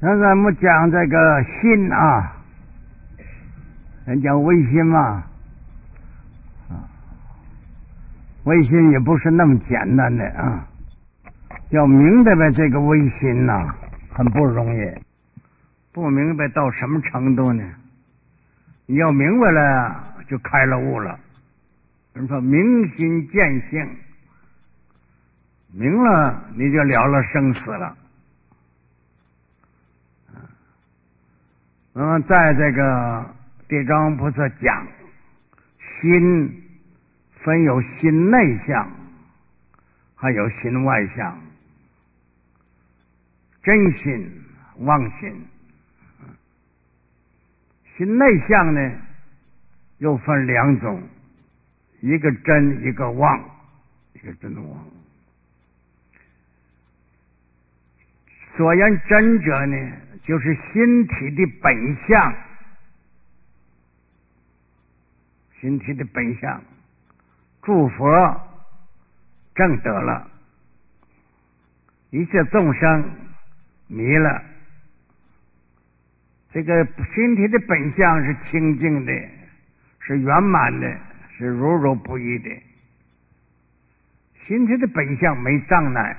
咱们讲这个心啊，人讲唯心嘛，唯心也不是那么简单的啊，要明白呗这个唯心呐，很不容易。不明白到什么程度呢？你要明白了，就开了悟了。人说明心见性，明了你就了了生死了。那么在这个地藏王菩萨讲，心分有心内相，还有心外相，真心、妄心。心内相呢，又分两种，一个真，一个妄，一个真妄。所言真者呢，就是心体的本相，心体的本相。诸佛证得了，一切众生迷了。这个心体的本相是清净的，是圆满的，是如如不异的。心体的本相没障碍，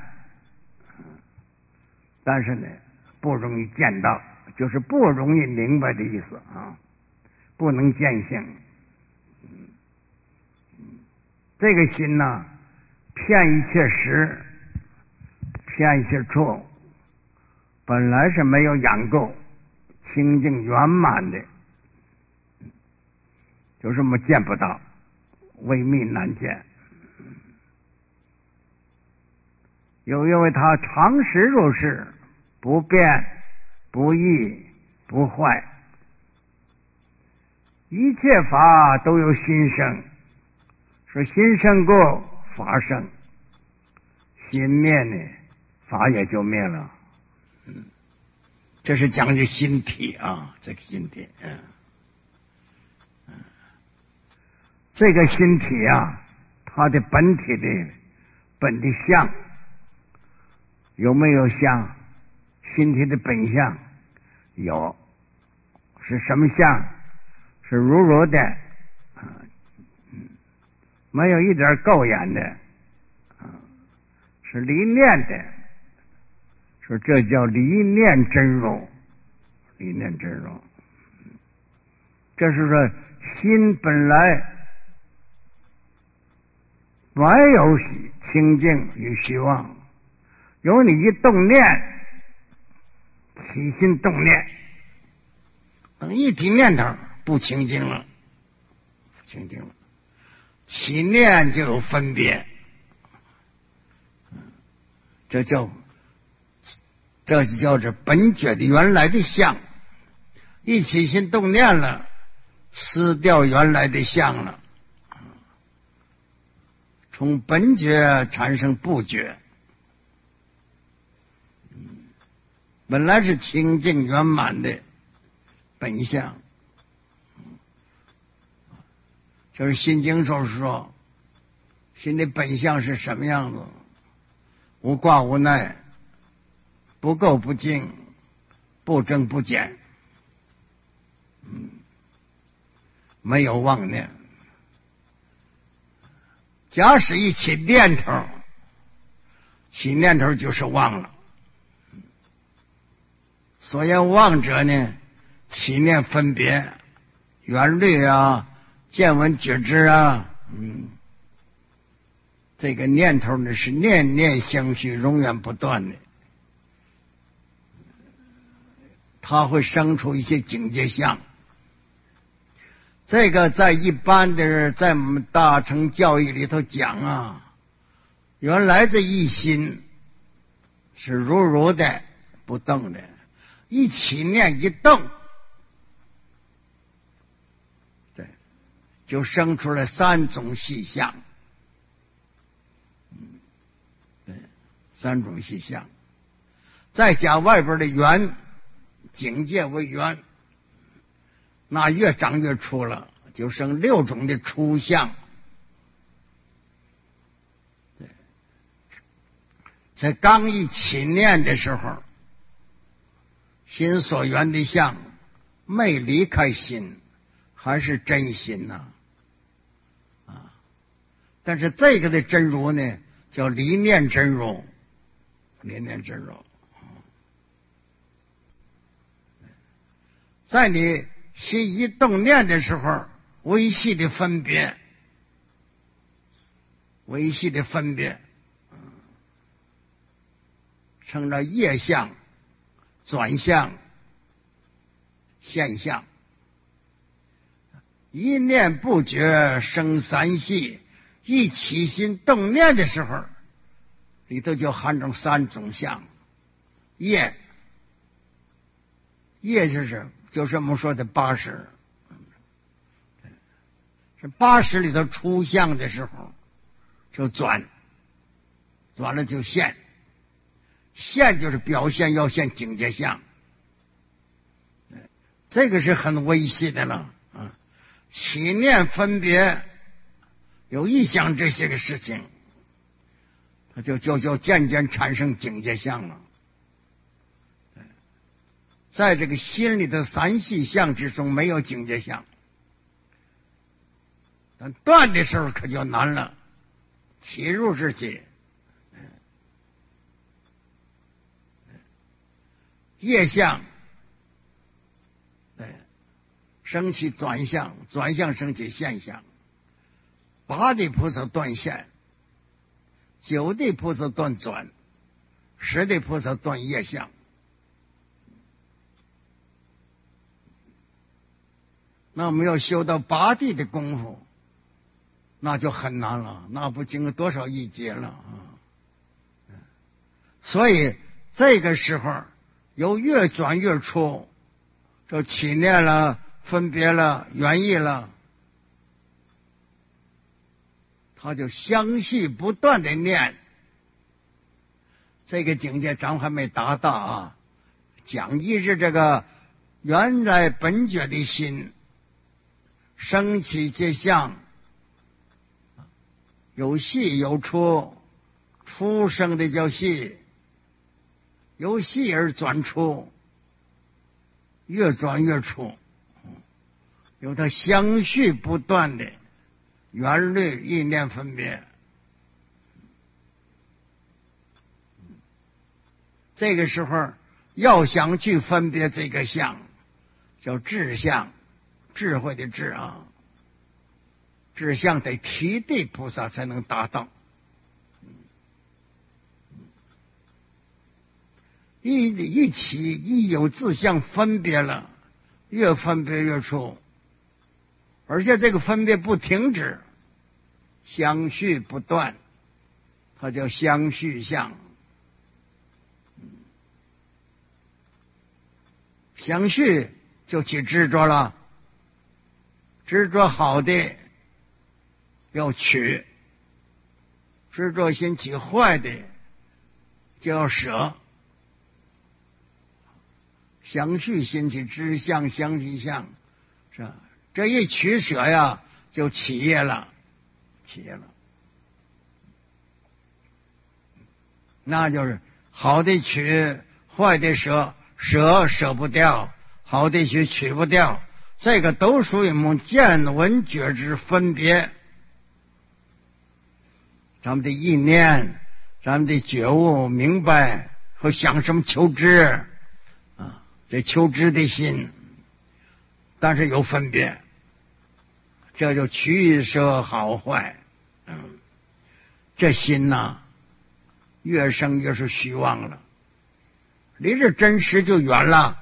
但是呢，不容易见到，就是不容易明白的意思啊，不能见性。这个心呢，骗一切时，骗一切处，本来是没有养够。清净圆满的，就这么见不到，微密难见。又因为它常时如是，不变不异不坏，一切法都有心生，说心生过法生，心灭呢，法也就灭了。这是讲究心体啊，这个心体，这个心体啊，它的本体的本的相有没有相？心体的本相有，是什么相？是如如的，没有一点垢眼的，是离念的。说这叫离念真如，离念真如。这是说心本来没有清净与虚妄，由你一动念，起心动念，等一提念头，不清净了，不清净了，起念就有分别，这就叫做本觉的原来的相，一起心动念了，失掉原来的相了，从本觉产生不觉，本来是清净圆满的本相，就是心经中说，心的本相是什么样子？无挂无赖，不垢不净，不增不减，没有妄念。假使一起念头，起念头就是妄了。所言妄者呢，起念分别，缘虑啊，见闻觉知啊，这个念头呢是念念相续，永远不断的。它会生出一些境界相，这个在一般的在我们大乘教义里头讲啊，原来这一心是如如的不动的，一起念一动，对，就生出了三种细相，对，三种细相，再加外边的缘。境界为缘，那越长越粗了，就剩6种的粗相。对，在刚一起念的时候， 心所缘的相没离开心，还是真心呐。但是这个的真如呢，叫离念真如，离念真如。在你心一动念的时候，微细的分别，微细的分别，成了业相、转相、现象。一念不觉生三系，一起心动念的时候，里头就含着三种相。业就是我们说的80，这80里头出相的时候就转了就现就是表现要现境界相，这个是很微细的了。起念分别有意想这些个事情，它就渐渐产生境界相了。在这个心里的三细相之中没有境界相，但断的时候可就难了。起入之际，业相升起转相，转相升起现象。8地菩萨断现，9地菩萨断转，10地菩萨断业相。那我们要修到8地的功夫，那就很难了，那不经过多少一劫了啊！所以这个时候由越转越出，就起念了、分别了、缘意了，他就相续不断的念。这个境界咱还没达到啊！讲义是这个原来本觉的心升起皆相，有细有出，出生的叫细，由细而转出，越转越出，有它相续不断的缘虑意念分别。这个时候要想去分别这个相，叫智相，智慧的智啊，智相得提地菩萨才能达到。一起一有自相分别了，越分别越出，而且这个分别不停止，相续不断，它叫相续相。相续就起执着了，执着好的要取，执着心起坏的就要舍。相续心起知相相续相，是吧？这一取舍呀，就起业了，起业了。那就是好的取，坏的舍，舍不掉，好的取不掉，这个都属于我们见闻觉知分别。咱们的意念，咱们的觉悟明白和想什么求知啊，这求知的心，但是有分别，这就取舍好坏。这心呐，越生越是虚妄了，离这真实就远了，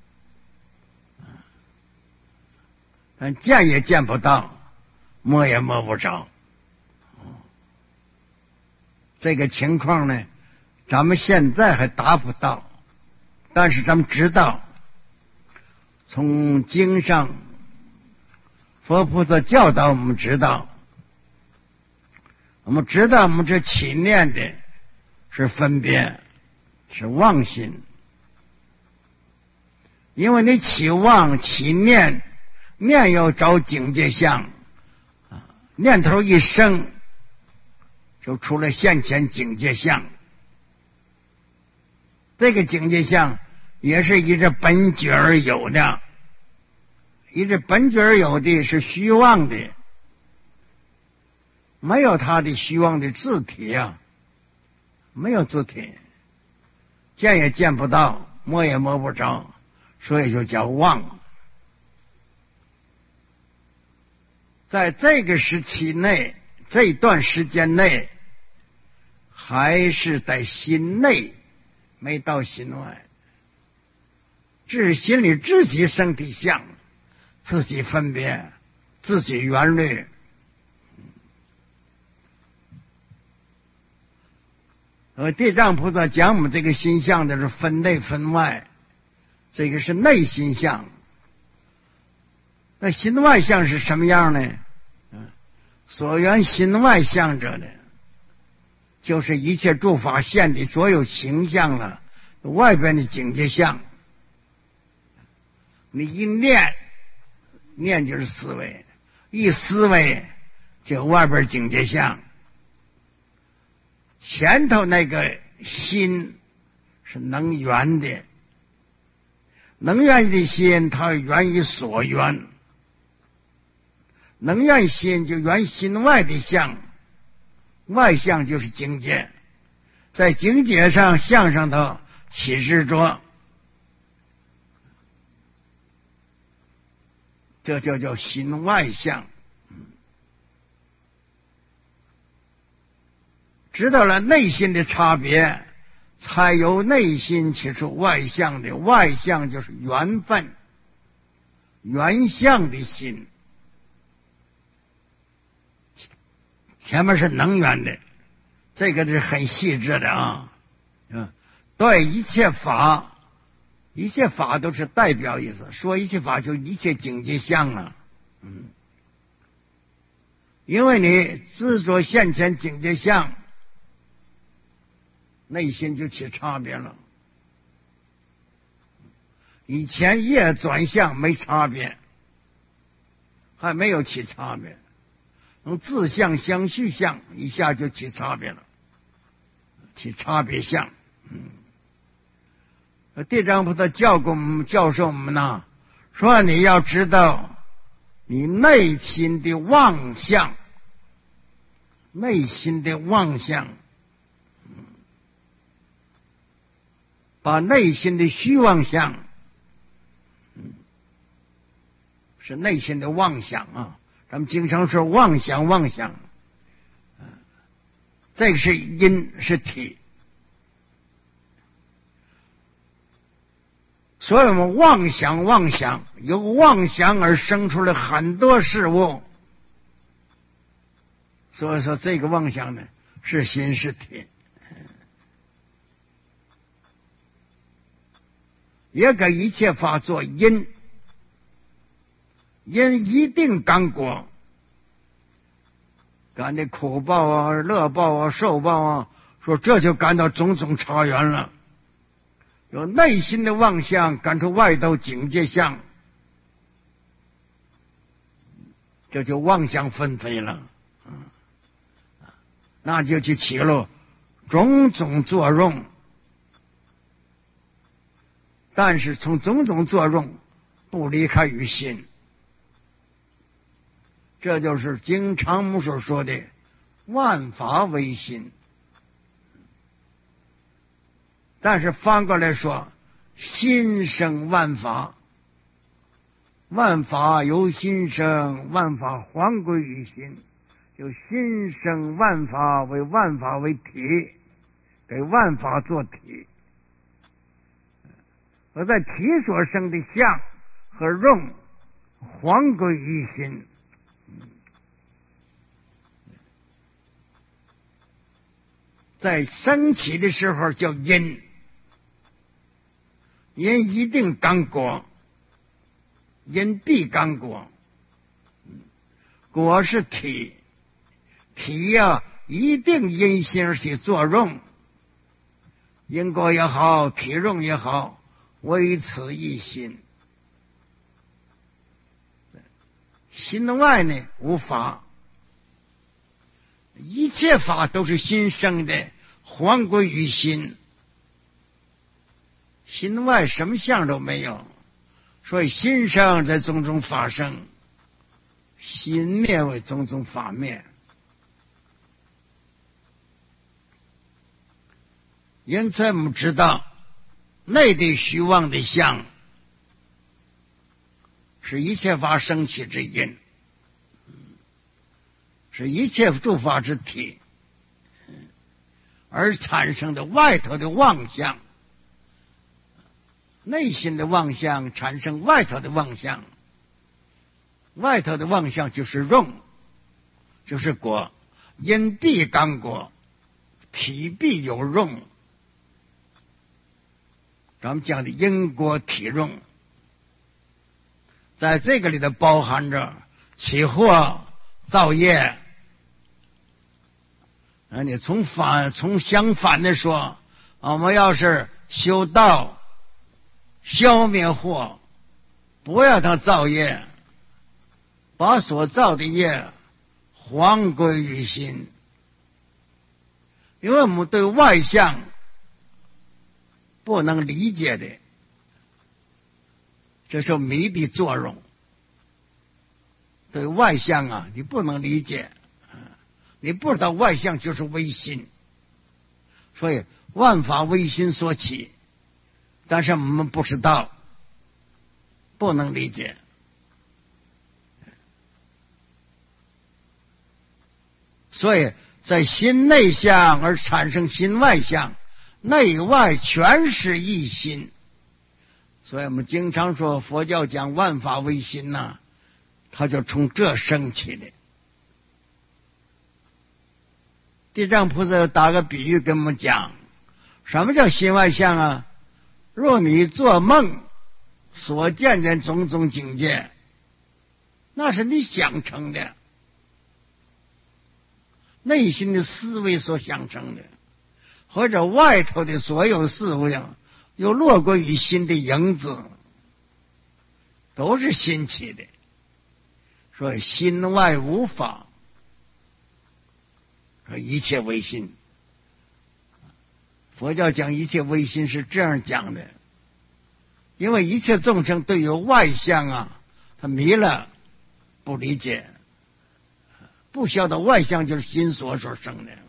但见也见不到，摸也摸不着。这个情况呢，咱们现在还达不到，但是咱们知道，从经上佛菩萨教导我们知道，我们知道我们这起念的是分别，是妄心。因为你起妄起念，念要找境界相，念头一生就出了现前境界相。这个境界相也是以这本具而有的，以这本具而有的是虚妄的，没有它的虚妄的自体啊，没有自体，见也见不到，摸也摸不着，所以就叫妄。在这个时期内，这段时间内，还是在心内，没到心外，只是心里自己生体相，自己分别，自己圆律。地藏菩萨讲我们这个心相的是分内分外，这个是内心相。那心外相是什么样呢？所缘心外相者呢，就是一切诸法现的所有形象了，外边的境界相。你一念，念就是思维，一思维就外边境界相。前头那个心是能缘的，能缘的心它缘于所缘，能缘心就缘心外的相，外相就是境界，在境界上相上头起执着，这就叫心外相。知道了内心的差别，才由内心起出外相的，外相就是缘分，缘相的心。前面是能缘的，这个是很细致的啊。对一切法，一切法都是代表意思，说一切法就一切境界相了。因为你执着现前境界相，内心就起差别了。以前业转向没差别，还没有起差别，从自相相续相一下就起差别了，起差别相。地藏菩萨教授我们呢，说你要知道你内心的妄相，内心的妄相，把内心的虚妄相，是内心的妄想啊。咱们经常说妄想，妄想，这个是因，是体。所以我们妄想，妄想，由妄想而生出了很多事物。所以说这个妄想呢，是心是体。也给一切法做因，因一定感果，感的苦报啊、乐报啊、受报啊，说这就感到种种差缘了。有内心的妄想，感出外道境界相，这就妄想纷飞了。那就去起了种种作用。但是从种种作用不离开于心，这就是经常我们所说的万法唯心。但是反过来说，心生万法，万法由心生，万法还归于心，就心生万法，为万法为体，给万法做体。而在体所生的相和用还归于心。在升起的时候叫因，因一定感果，因必感果，果是体，体呀一定因心而起作用，因果也好，体用也好，唯此一心。心外呢无法，一切法都是心生的，还归于心。 心外什么相都没有，所以心生在种种法生，心灭为种种法灭。因此我们知道内的虚妄的相是一切法生起之因，是一切诸法之体，而产生的外头的妄相，内心的妄相产生外头的妄相，外头的妄相就是用，就是果，因必刚果，体必有用。咱们讲的因果体用，在这个里头包含着起惑、造业。你从相反的说，我们要是修道，消灭惑，不要它造业，把所造的业还归于心。因为我们对外相不能理解的，这是迷的作用。对外相啊，你不能理解，你不知道外相就是唯心，所以万法唯心所起，但是我们不知道，不能理解。所以在心内相而产生心外相，内外全是一心。所以我们经常说佛教讲万法唯心呐，它就从这生起的。地藏菩萨打个比喻跟我们讲，什么叫心外相啊？若你做梦所见的种种境界，那是你想成的，内心的思维所想成的，或者外头的所有事物又落归于心的影子，都是心起的。所以心外无法，一切唯心。佛教讲一切唯心是这样讲的，因为一切众生对于外相啊，他迷了，不理解，不晓得外相就是心所生的。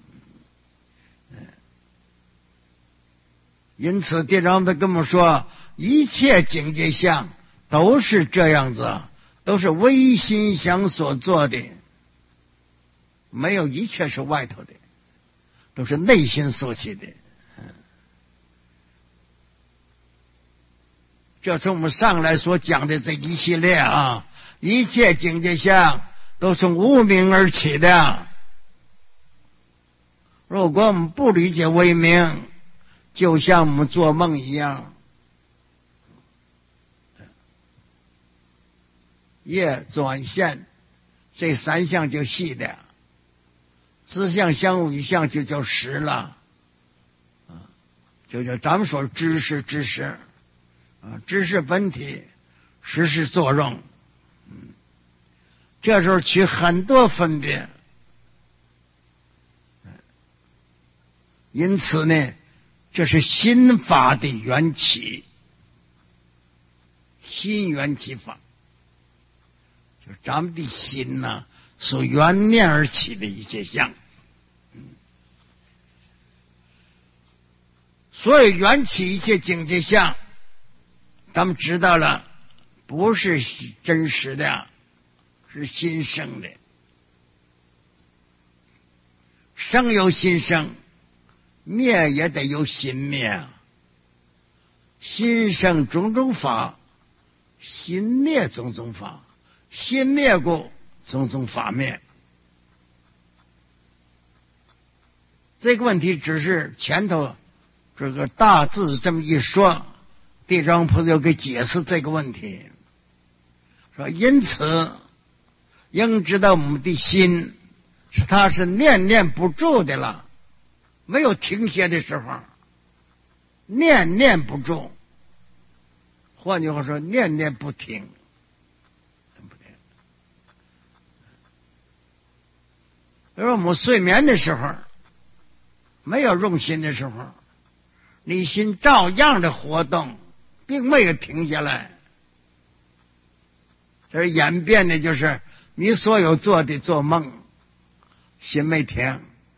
因此地藏菩萨跟我们说，一切境界相都是这样子，都是唯心相所做的，没有一切是外头的，都是内心所起的。这从我们上来所讲的这一系列啊，一切境界相都从无明而起的。如果我们不理解为明，就像我们做梦一样，业转现这三项就细的，知相相无余相就叫识了，就叫咱们说知识知识本体，识是作用。这时候取很多分别，因此呢，这是心法的缘起，心缘起法，就是咱们的心呐，所缘念而起的一切相。所以缘起一切境界相，咱们知道了，不是真实的，是心生的。生有心生，灭也得有心灭。心生种种法，心灭种种法，心灭过种种法灭。这个问题只是前头这个大字这么一说，地藏菩萨就给解释这个问题，说因此应知道我们的心是它是念念不住的了，没有停歇的时候，念念不住，换句话说，念念不停。比如我们睡眠的时候，没有用心的时候，你心照样的活动， 并没有停下来。这演变的就是你所有做的做梦，心没停，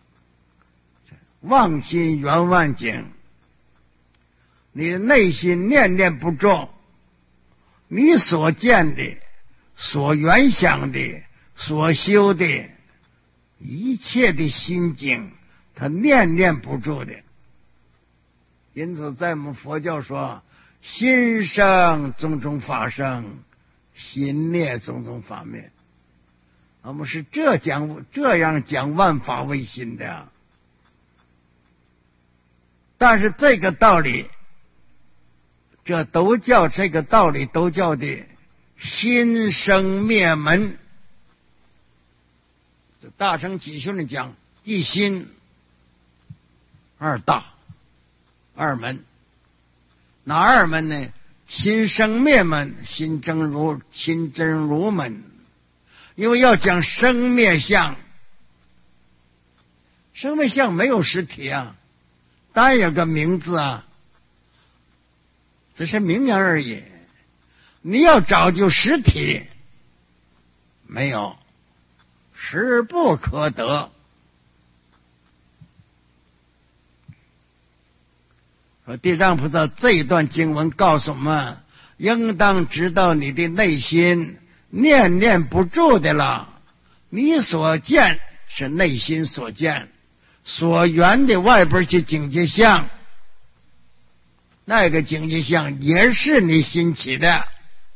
妄心圆万境。你的内心念念不住，你所见的、所原想的、所修的一切的心境，它念念不住的。因此在我们佛教说，心生种种法生，心灭种种法灭。我们是这样讲万法唯心的。但是这个道理，这个道理都叫的心生灭门。这大乘起训里讲，一心二大二门。哪二门呢？心生灭门，心真如门。因为要讲生灭相，生灭相没有实体啊，单有个名字啊，只是名言而已。你要找就实体，没有，实不可得。说地藏菩萨这一段经文告诉我们，应当知道你的内心念念不住的了。你所见是内心所见，所缘的外边去境界相，那个境界相也是你心起的。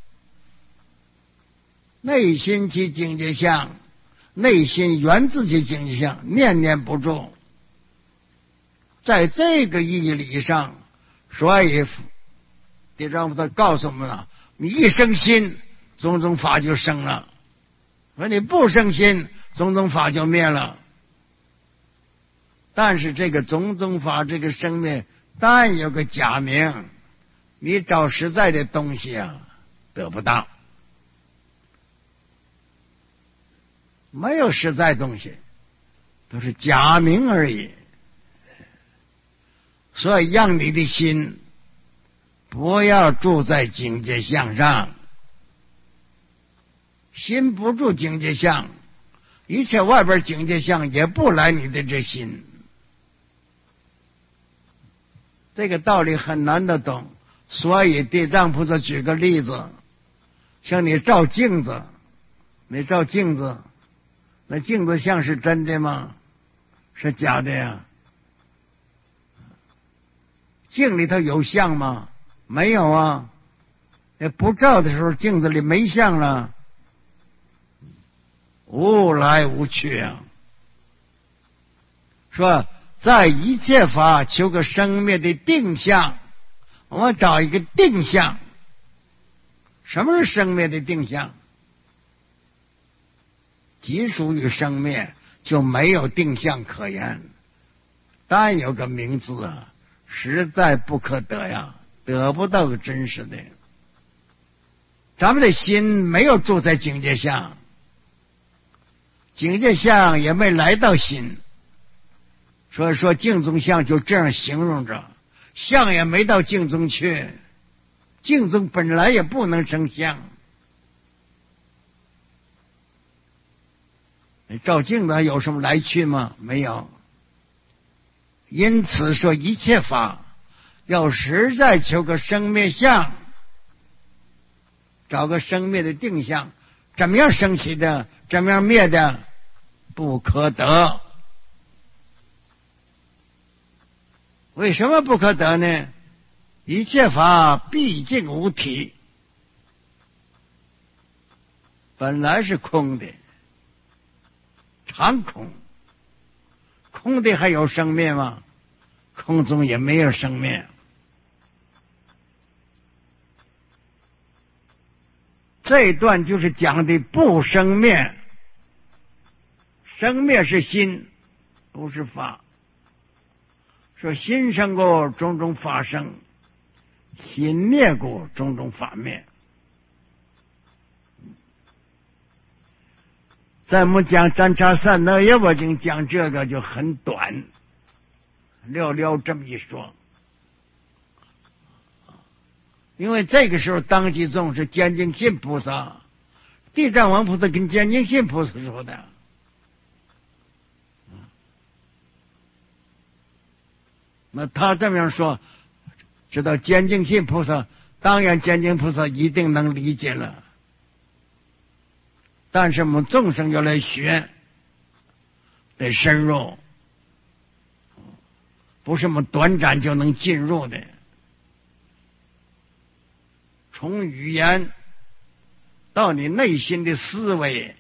内心起境界相，内心缘自己境界相，念念不住。在这个意义上，所以地藏菩萨告诉我们了，你一生心，种种法就生了；说你不生心，种种法就灭了。但是这个种种法，这个生灭，但有个假名，你找实在的东西啊，得不到，没有实在东西，都是假名而已。所以让你的心不要住在境界相上，心不住境界相，一切外边境界相也不来你的这心。这个道理很难得懂，所以地藏菩萨举个例子，像你照镜子，你照镜子，那镜子像是真的吗？是假的呀。镜里头有相吗？没有啊。不照的时候，镜子里没相了，无来无去啊。说在一切法求个生灭的定相，我们找一个定相。什么是生灭的定相？即属于生灭，就没有定相可言，单有个名字啊，实在不可得呀，得不到个真实的。咱们的心没有住在境界相，境界相也没来到心，所以说境中相就这样形容着，相也没到境中去，境中本来也不能生相。你照镜子有什么来去吗？没有。因此说一切法要实在求个生灭相，找个生灭的定相，怎么样升起的，怎么样灭的，不可得。为什么不可得呢？一切法毕竟无体，本来是空的，常空。空的还有生灭吗？空中也没有生灭。这一段就是讲的不生灭，生灭是心，不是法。说心生过种种法生，心灭过种种法灭。在我们讲占察三那耶我经讲这个就很短，寥寥这么一说。 因为这个时候当机众是坚净信菩萨，地藏王菩萨跟坚净信菩萨说的。那他这么样说，知道坚净信菩萨，当然坚净菩萨一定能理解了。但是我们众生要来学，得深入，不是我们短暂就能进入的。从语言到你内心的思维，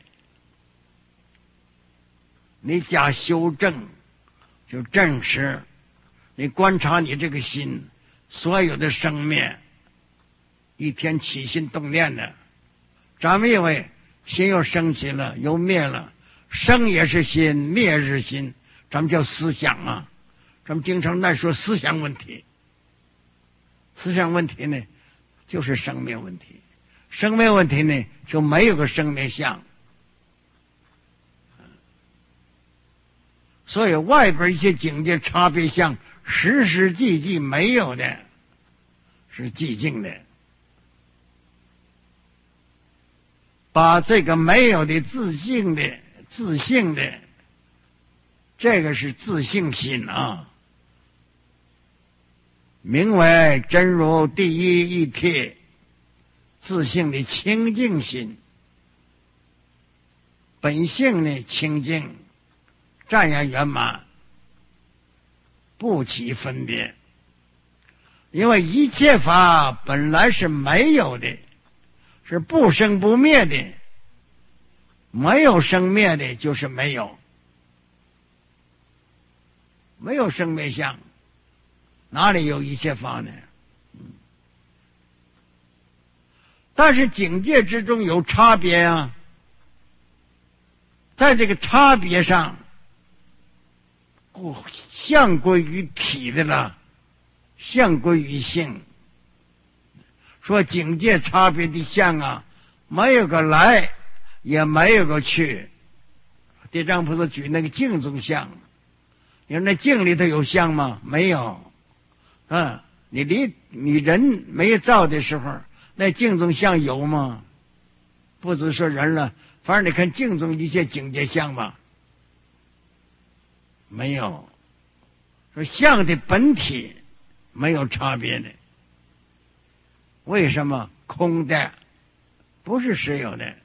你加修正，就证实你观察你这个心所有的生灭，一天起心动念的，咱们因为心又升起了又灭了，生也是心，灭也是心，咱们叫思想啊。咱们经常在说思想问题，思想问题呢就是生灭问题，生灭问题呢就没有个生灭相。所以外边一些境界差别相实实际际没有的，是寂静的。把这个没有的自性的这个是自性心啊，名为真如第一义谛，自性的清净心，本性呢清净，湛然圆满，不起分别。因为一切法本来是没有的，是不生不灭的，没有生灭的就是没有，没有生灭相，哪里有一切法呢？但是境界之中有差别啊，在这个差别上，相归于体的了，相归于性。说境界差别的相啊，没有个来，也没有个去。地藏菩萨举那个镜中相，你说那镜里头有相吗？没有。你人没照的时候，那镜中相有吗？不只说人了，反正你看镜中一些境界相吧，没有。说相的本体没有差别的，为什么？空的，不是实有的，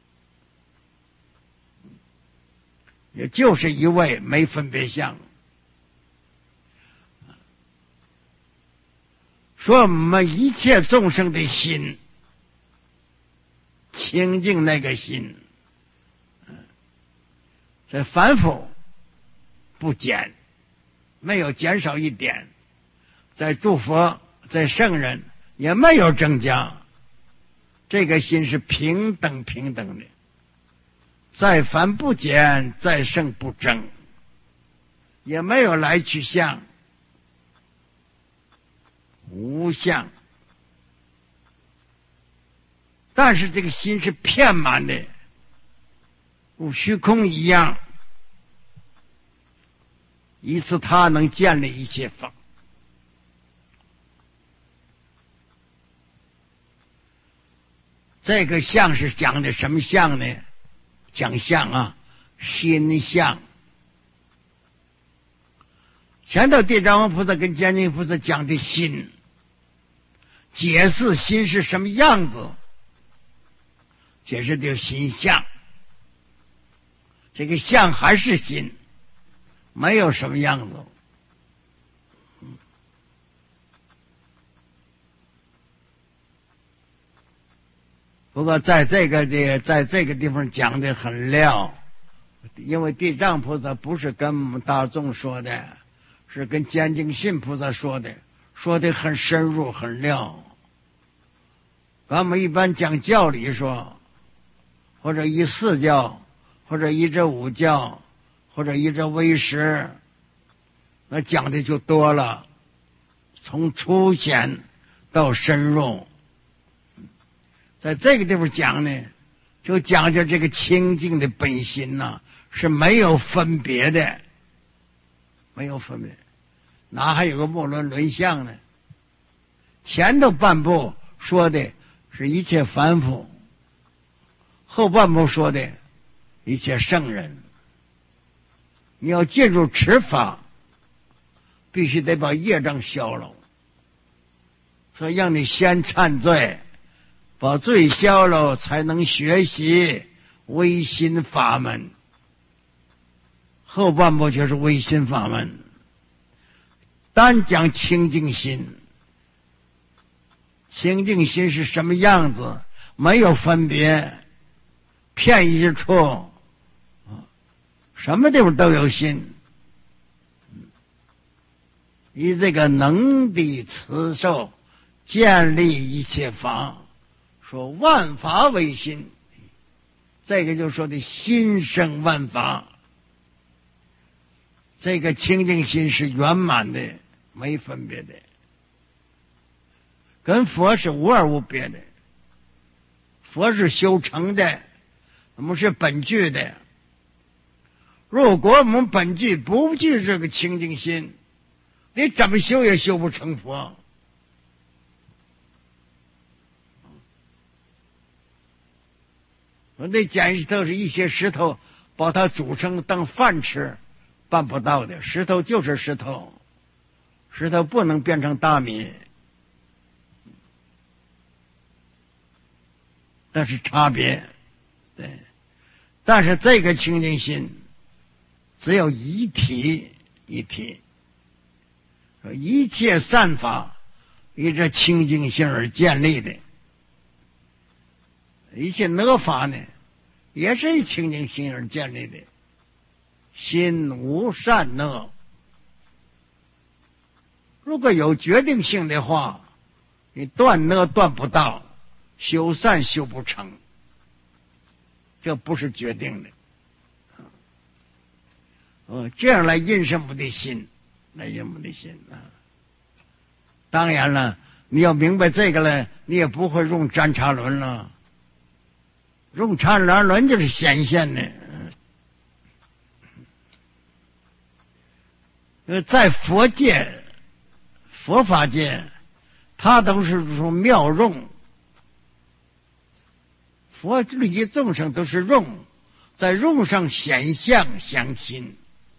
也就是一位没分别相。说我们一切众生的心清净，那个心在反复不减，没有减少一点，在诸佛在圣人也没有增加，这个心是平等的，在凡不减，在圣不增，也没有来去相，无相。但是这个心是遍满的，如虚空一样，以此他能建立一切法。这个相是讲的什么相呢？讲相啊，心相。前头地藏王菩萨跟坚净菩萨讲的心，解释心是什么样子，解释的心相。这个相还是心，没有什么样子。不过在这个地方讲的很撂，因为地藏菩萨不是跟我们大众说的，是跟坚净信菩萨说的，说的很深入很撂。咱们一般讲教理说，或者依四教，或者依这五教，或者依这唯识，那讲的就多了，从粗显到深入。在这个地方讲呢，就讲究这个清净的本心呐，是没有分别的，没有分别，哪还有个莫论相呢？前头半部说的是一切凡夫，后半部说的一切圣人。你要进入持法，必须得把业障消了，说让你先忏罪，把罪消了，才能学习唯心法门。后半部就是唯心法门，单讲清净心。清净心是什么样子？没有分别，片一处，什么地方都有心。以这个能地慈受，建立一切法，说万法唯心，这个就说的心生万法。这个清净心是圆满的，没分别的，跟佛是无二无别的。佛是修成的，我们是本具的。如果我们本具不具这个清净心，你怎么修也修不成佛。那捡石头是一些石头，把它煮成当饭吃，办不到的。石头就是石头，石头不能变成大米，那是差别。对，但是这个清净心只有一体一体，一切善法以这清净心而建立的，一切恶法呢也是以清净心而建立的。心无善恶，如果有决定性的话，你断恶断不到，修善修不成，这不是决定的。这样来印证我们的心，来印我们的心啊。当然了，你要明白这个了，你也不会用占察轮了。用禅轮就是显现的。在佛界、佛法界，它都是说妙用。佛利益众生都是用，在用上显相相心。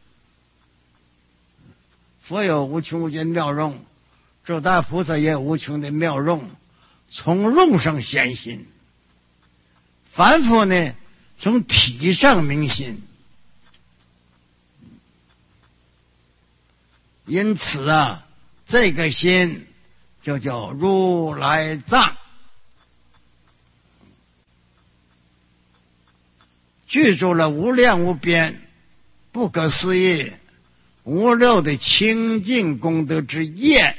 佛有无穷无尽妙用，周大菩萨也有无穷的妙用，从用上显心。凡夫呢，从体上明心。因此啊，这个心就叫如来藏，具足了无量无边、不可思议、无漏的清净功德之业。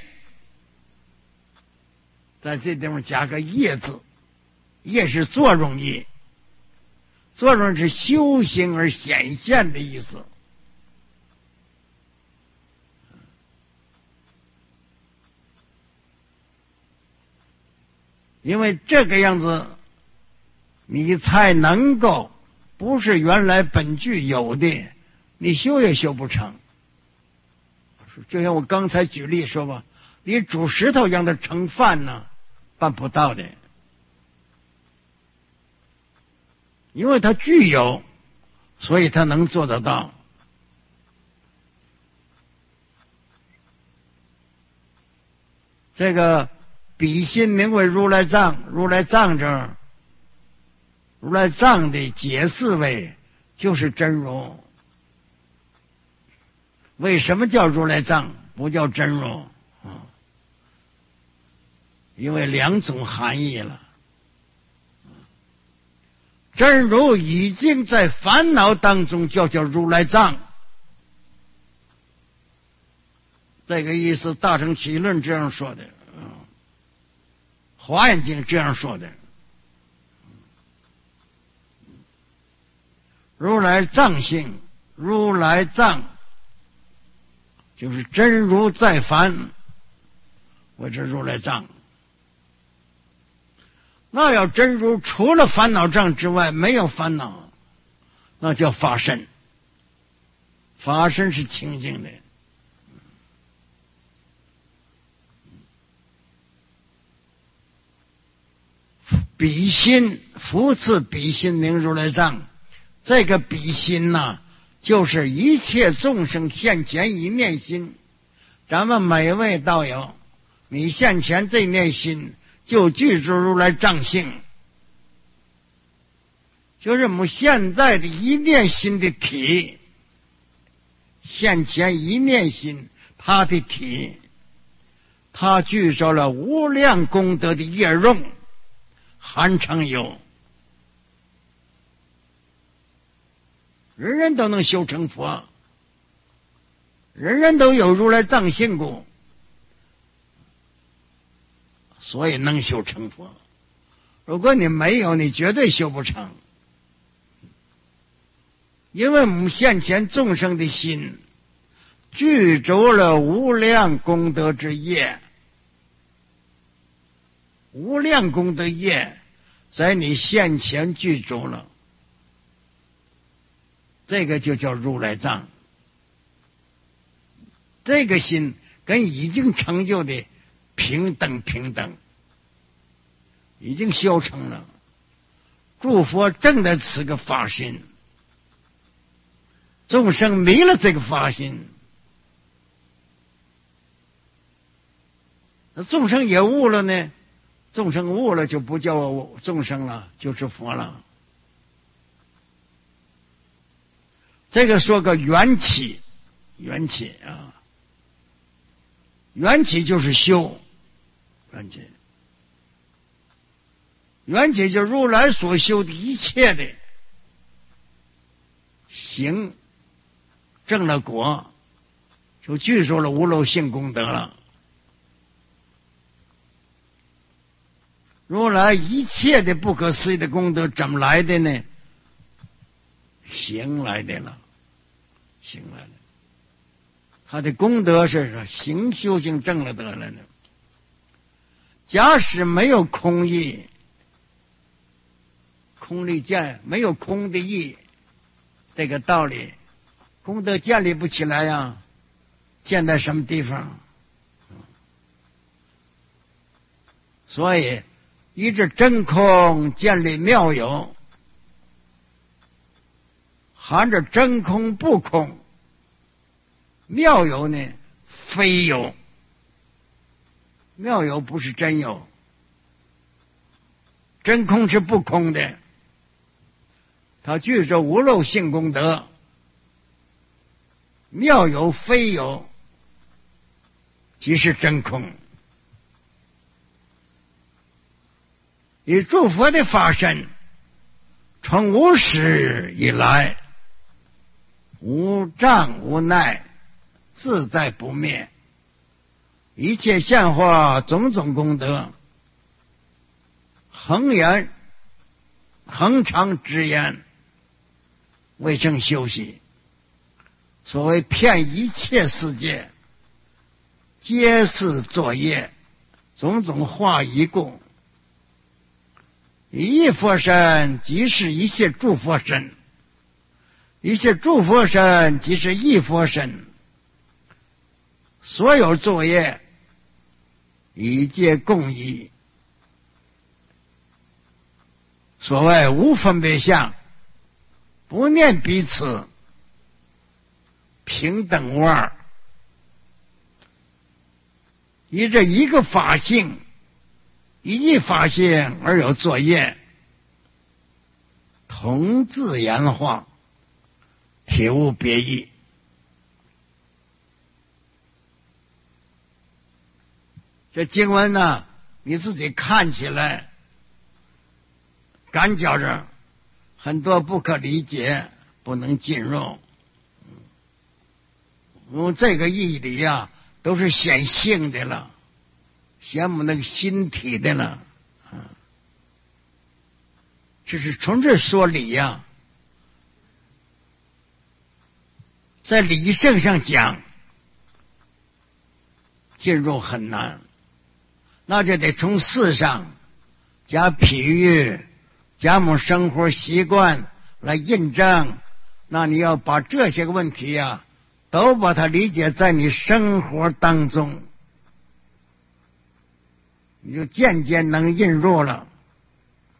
在这地方加个业字，业是作用业，作用是修行而显现的意思。因为这个样子，你才能够不是原来本具有的，你修也修不成。就像我刚才举例说吧，你煮石头让它成饭呢，办不到的。因为它具有，所以它能做得到。这个彼心名为如来藏，如来藏这如来藏的解释为就是真如。为什么叫如来藏不叫真如？因为两种含义了。真如已经在烦恼当中叫如来藏，这个意思大乘起论这样说的，华严经这样说的。如来藏性，如来藏就是真如在凡，谓之如来藏。那要真如除了烦恼障之外没有烦恼，那叫法身。法身是清净的。 比心，复次比心名如来藏。这个比心呐，就是一切众生现前一念心。咱们每位道友，你现前这念心就具足如来藏性，就是我们现在的一念心的体，现前一念心它的体，它具足了无量功德的业用，含成有，人人都能修成佛，人人都有如来藏性故，所以能修成佛。如果你没有，你绝对修不成。因为我们现前众生的心具足了无量功德之业，无量功德业在你现前具足了，这个就叫如来藏。这个心跟已经成就的平等，已经修成了。诸佛正的此个法心，众生没了这个法心，那众生也悟了呢，众生悟了就不叫众生了，就是佛了。这个说个缘起啊，缘起就是修，缘起就是如来所修的一切的行，正了果，就具足了无漏性功德了。如来一切的不可思议的功德怎么来的呢？行来的了，他的功德是行修行正了得了呢。假使没有空义，空力见，没有空的义，这个道理功德建立不起来呀。建在什么地方？所以依着真空建立妙有，含着真空不空。妙有呢，非有，妙有不是真有，真空是不空的，它具着无漏性功德。妙有非有，即是真空。以诸佛的法身，从无始以来，无障无碍，自在不灭，一切现化种种功德，恒言恒常之言，为正修习。所谓遍一切世界，皆是作业，种种化一故。一佛身即是一切诸佛身，一切诸佛身即是一佛身。所有作业一皆共一。所谓无分别相，不念彼此，平等无二。依着一个法性，一法性而有作业，同自言化，体无别异。这经文呢，你自己看起来感觉着很多不可理解，不能进入。用这个义理啊，都是显性的了，显我们那个心体的了。这是从这说理呀，在理性上讲，进入很难。那就得从事上加比喻，加我们生活习惯来印证。那你要把这些个问题啊，都把它理解在你生活当中，你就渐渐能引入了。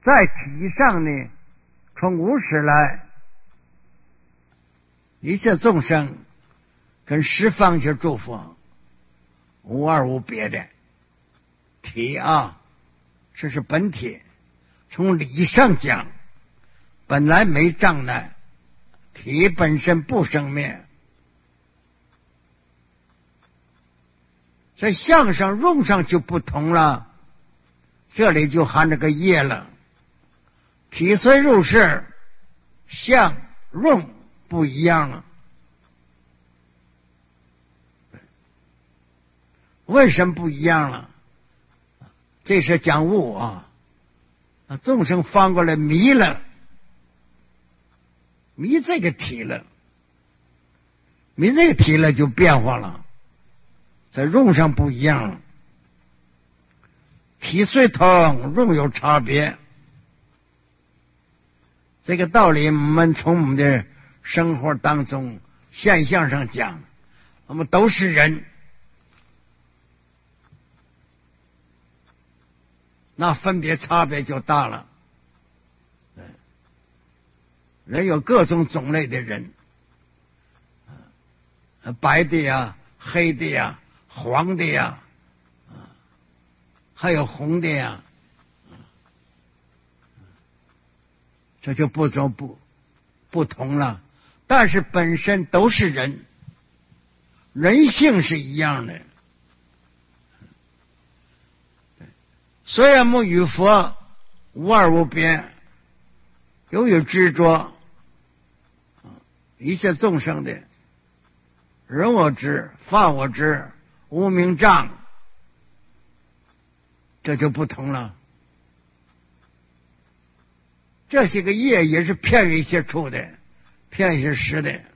在体上呢，从无始来， 一切众生跟十方界诸佛无二无别的体啊，这是本体。从理上讲，本来没障碍，体本身不生灭。在相上、用上就不同了，这里就含着个业了。体虽入世，相、用不一样了。为什么不一样了？这是讲悟啊！众生翻过来迷了，迷这个体了，迷这个体了就变化了，在用上不一样了。体虽同，用有差别。这个道理我们从我们的生活当中现象上讲，我们都是人，那分别差别就大了。人有各种种类的人，白的呀，黑的呀，黄的呀，还有红的呀，这就不同了。但是本身都是人，人性是一样的。虽然我们与佛无二无别，由于执着，一切众生的人我执、法我执、无明障，这就不同了。这些个业也是骗一些处的，骗一些实的。